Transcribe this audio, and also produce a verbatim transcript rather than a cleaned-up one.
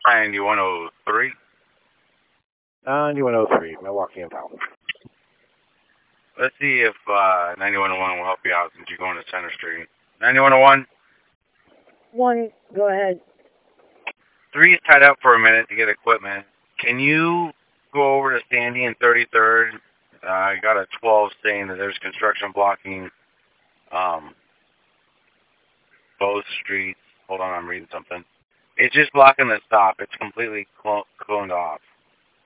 ninety-one oh three. ninety-one oh three, Milwaukee and Fountain. Let's see if uh, ninety-one oh one will help you out since you're going to Center Street. ninety-one oh one? One, go ahead. Three is tied up for a minute to get equipment. Can you go over to Sandy and thirty-third? Uh, I got a twelve saying that there's construction blocking um, both streets. Hold on, I'm reading something. It's just blocking the stop. It's completely clo- cloned off.